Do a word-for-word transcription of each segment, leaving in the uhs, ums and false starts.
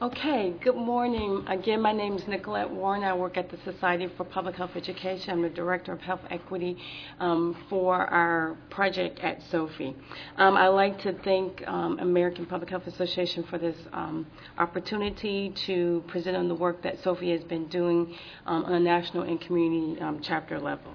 Okay, good morning. Again, my name is Nicolette Warren. I work at the Society for Public Health Education. I'm the Director of Health Equity um, for our project at SOFI. Um, I'd like to thank um, American Public Health Association for this um, opportunity to present on the work that SOFI has been doing um, on a national and community um, chapter level.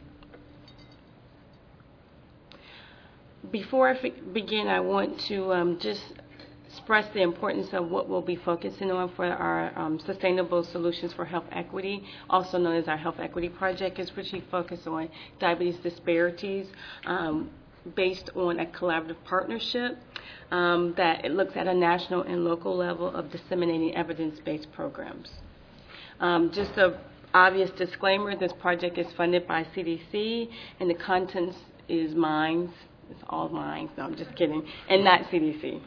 Before I f- begin, I want to um, just express the importance of what we'll be focusing on for our um, Sustainable Solutions for Health Equity, also known as our Health Equity Project, is which we focus on diabetes disparities um, based on a collaborative partnership um, that it looks at a national and local level of disseminating evidence-based programs. Um, just a obvious disclaimer, this project is funded by C D C, and the contents is mine. It's all mine, no, I'm just kidding, and not C D C.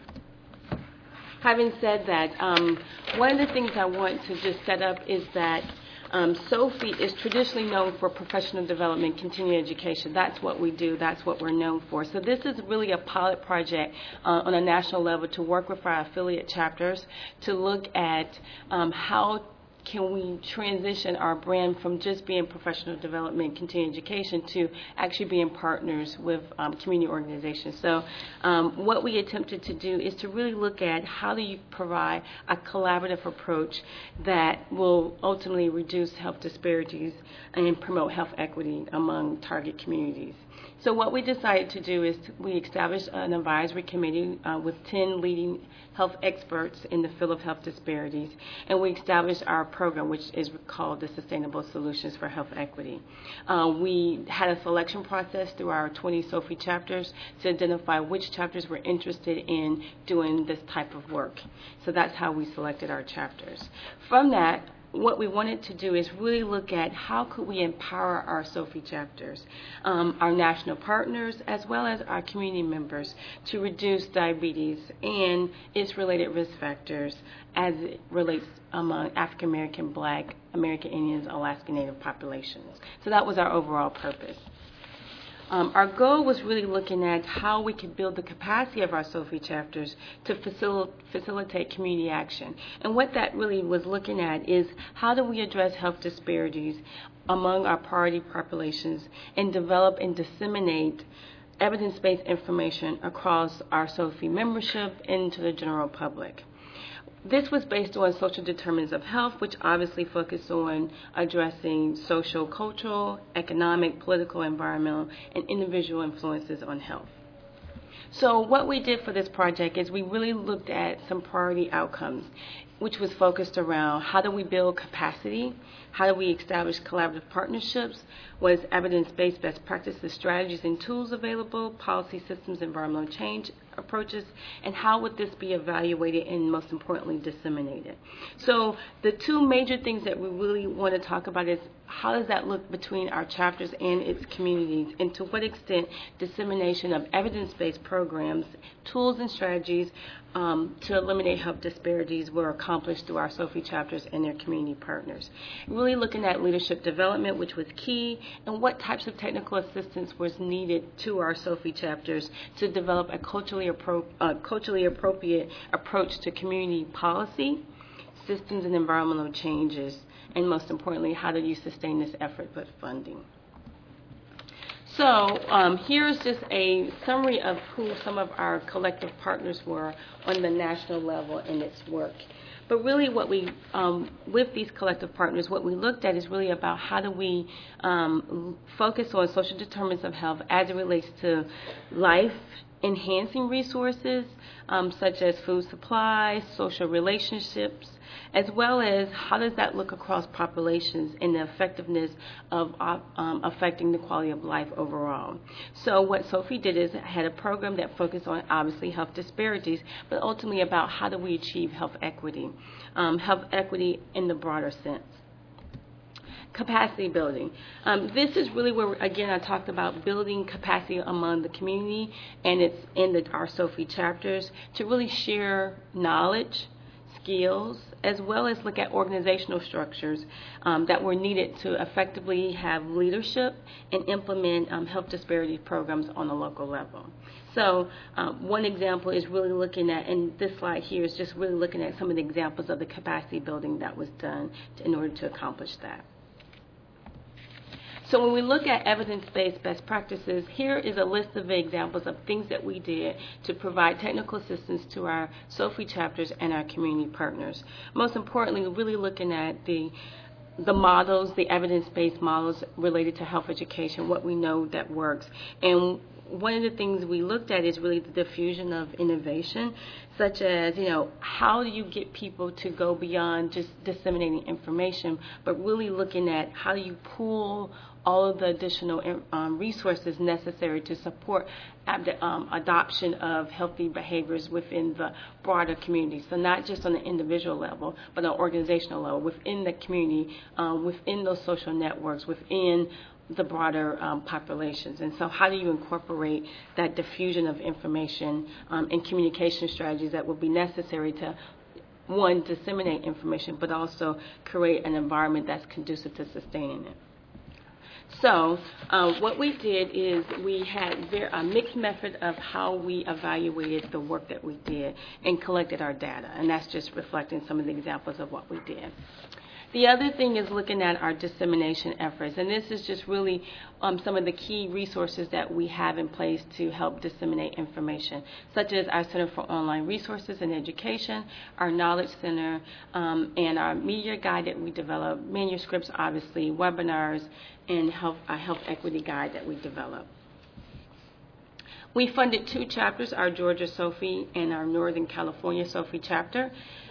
Having said that, um, one of the things I want to just set up is that um, SOFI is traditionally known for professional development, continuing education. That's what we do. That's what we're known for. So this is really a pilot project uh, on a national level to work with our affiliate chapters to look at um, how can we transition our brand from just being professional development, continuing education, to actually being partners with um, community organizations. So um, what we attempted to do is to really look at how do you provide a collaborative approach that will ultimately reduce health disparities and promote health equity among target communities. So what we decided to do is we established an advisory committee uh, with ten leading health experts in the field of health disparities, and we established our program, which is called the Sustainable Solutions for Health Equity. Uh, we had a selection process through our twenty SOFI chapters to identify which chapters were interested in doing this type of work. So that's how we selected our chapters. From that, what we wanted to do is really look at how could we empower our SOFI chapters, um, our national partners, as well as our community members to reduce diabetes and its related risk factors as it relates among African American, Black, American Indians, Alaska Native populations. So that was our overall purpose. Um, our goal was really looking at how we could build the capacity of our SOFI chapters to facil- facilitate community action. And what that really was looking at is how do we address health disparities among our priority populations and develop and disseminate evidence-based information across our SOFI membership and to the general public. This was based on social determinants of health, which obviously focused on addressing social, cultural, economic, political, environmental, and individual influences on health. So what we did for this project is we really looked at some priority outcomes, which was focused around how do we build capacity, how do we establish collaborative partnerships, what is evidence-based best practices, strategies, and tools available, policy systems, environmental change approaches, and how would this be evaluated and, most importantly, disseminated. So the two major things that we really want to talk about is how does that look between our chapters and its communities, and to what extent dissemination of evidence-based programs, tools, and strategies um, to eliminate health disparities were accomplished through our SOFI chapters and their community partners. Really looking at leadership development, which was key, and what types of technical assistance was needed to our SOFI chapters to develop a culturally, appro- uh, culturally appropriate approach to community policy, systems, and environmental changes, and most importantly, how do you sustain this effort with funding? So um, here's just a summary of who some of our collective partners were on the national level in its work. But really what we, um, with these collective partners, what we looked at is really about how do we um, focus on social determinants of health as it relates to life-enhancing resources, um, such as food supply, social relationships, as well as how does that look across populations and the effectiveness of uh, um, affecting the quality of life overall. So what SOFI did is had a program that focused on obviously health disparities, but ultimately about how do we achieve health equity, um, health equity in the broader sense. Capacity building. Um, this is really where, again, I talked about building capacity among the community, and it's in the, our SOFI chapters to really share knowledge, skills, as well as look at organizational structures um, that were needed to effectively have leadership and implement um, health disparity programs on a local level. So um, one example is really looking at, and this slide here is just really looking at some of the examples of the capacity building that was done to, in order to accomplish that. So when we look at evidence-based best practices, here is a list of examples of things that we did to provide technical assistance to our SOFI chapters and our community partners. Most importantly, really looking at the the models, the evidence-based models related to health education, what we know that works. And one of the things we looked at is really the diffusion of innovation, such as, you know, how do you get people to go beyond just disseminating information, but really looking at how do you pool all of the additional um, resources necessary to support ab- um, adoption of healthy behaviors within the broader community. So not just on the individual level, but on an organizational level, within the community, um, within those social networks, within the broader um, populations. And so how do you incorporate that diffusion of information um, and communication strategies that will be necessary to, one, disseminate information, but also create an environment that's conducive to sustaining it. So uh, what we did is we had very, a mixed method of how we evaluated the work that we did and collected our data, and that's just reflecting some of the examples of what we did. The other thing is looking at our dissemination efforts, and this is just really um, some of the key resources that we have in place to help disseminate information, such as our Center for Online Resources and Education, our Knowledge Center, um, and our media guide that we developed, manuscripts, obviously, webinars, and health, a health equity guide that we developed. We funded two chapters, our Georgia SOFI and our Northern California SOFI chapter.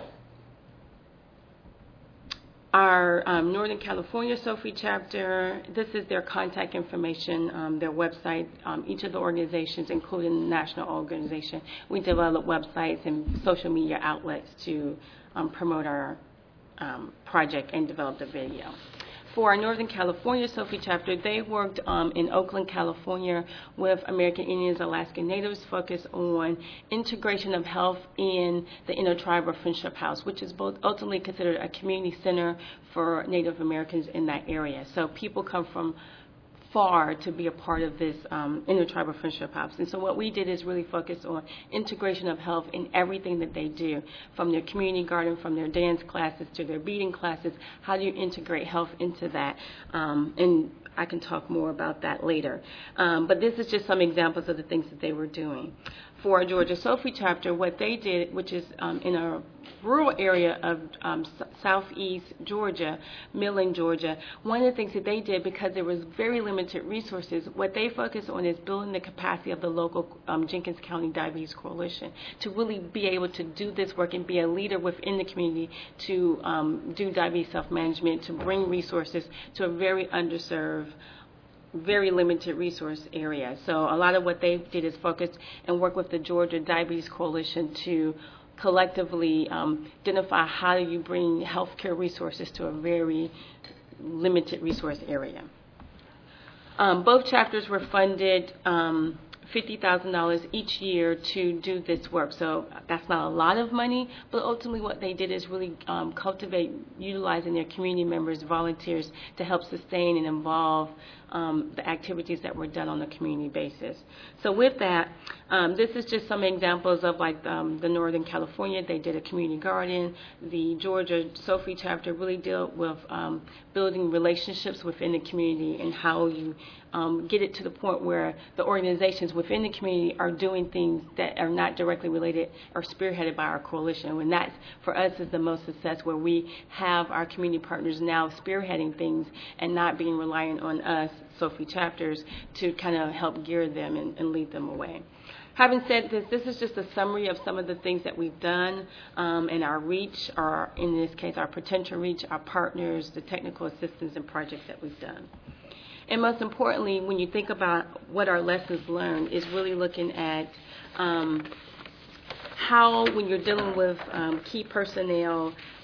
Our um, Northern California SOFI chapter, this is their contact information, um, their website. Um, each of the organizations, including the national organization, we develop websites and social media outlets to um, promote our um, project and develop the video. For our Northern California SOFI chapter, they worked um, in Oakland, California with American Indians, Alaska Natives, focused on integration of health in the Intertribal Friendship House, which is both ultimately considered a community center for Native Americans in that area. So people come from far to be a part of this um, Intertribal Friendship House. And so what we did is really focus on integration of health in everything that they do, from their community garden, from their dance classes to their beading classes. How do you integrate health into that? Um, and I can talk more about that later. Um, but this is just some examples of the things that they were doing. For our Georgia SOFI chapter, what they did, which is um, in a rural area of um, s- southeast Georgia, Millen, Georgia, one of the things that they did, because there was very limited resources, what they focused on is building the capacity of the local um, Jenkins County Diabetes Coalition to really be able to do this work and be a leader within the community to um, do diabetes self-management, to bring resources to a very underserved, very limited resource area. So a lot of what they did is focus and work with the Georgia Diabetes Coalition to collectively um, identify how do you bring healthcare resources to a very limited resource area. Um, both chapters were funded um, fifty thousand dollars each year to do this work. So that's not a lot of money, but ultimately what they did is really um, cultivate utilizing their community members, volunteers, to help sustain and involve um, the activities that were done on a community basis. So with that, um, this is just some examples of like um, the Northern California, they did a community garden. The Georgia SOFI chapter really dealt with um, building relationships within the community and how you um, get it to the point where the organizations within the community are doing things that are not directly related or spearheaded by our coalition. And that, for us, is the most success, where we have our community partners now spearheading things and not being reliant on us, SOFI chapters, to kind of help gear them and, and lead them away. Having said this, this is just a summary of some of the things that we've done um, and our reach, or in this case, our potential reach, our partners, the technical assistance and projects that we've done. And most importantly, when you think about what our lessons learned, is really looking at um, how, when you're dealing with um, key personnel,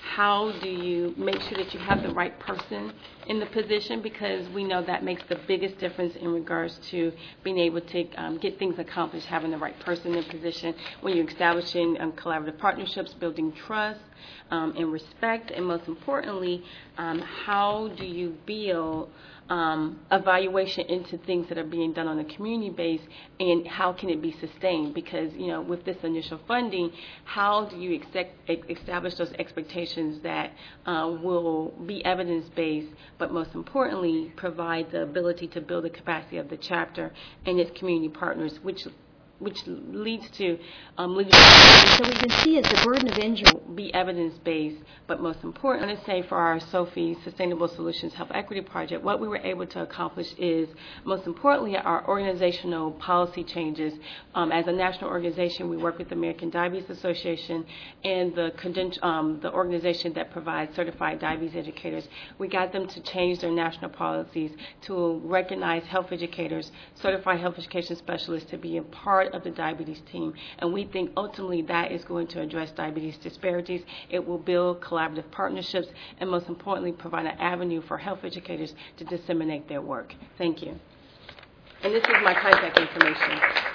how do you make sure that you have the right person in the position, because we know that makes the biggest difference in regards to being able to um, get things accomplished, having the right person in position when you're establishing um, collaborative partnerships, building trust um, and respect, and most importantly, um, how do you build Um, evaluation into things that are being done on a community base, and how can it be sustained? Because, you know, with this initial funding, how do you expect, establish those expectations that uh, will be evidence-based, but most importantly, provide the ability to build the capacity of the chapter and its community partners, which which leads to um, leadership. So we can see as the burden of injury Be evidence-based, but most important, I want to say for our SOFI Sustainable Solutions Health Equity Project, what we were able to accomplish is, most importantly, our organizational policy changes. Um, as a national organization, we work with the American Diabetes Association and the, conden- um, the organization that provides certified diabetes educators. We got them to change their national policies to recognize health educators, certified health education specialists, to be a part of the diabetes team. And we think ultimately that is going to address diabetes disparities. It will build collaborative partnerships, and most importantly, provide an avenue for health educators to disseminate their work. Thank you. And this is my contact information.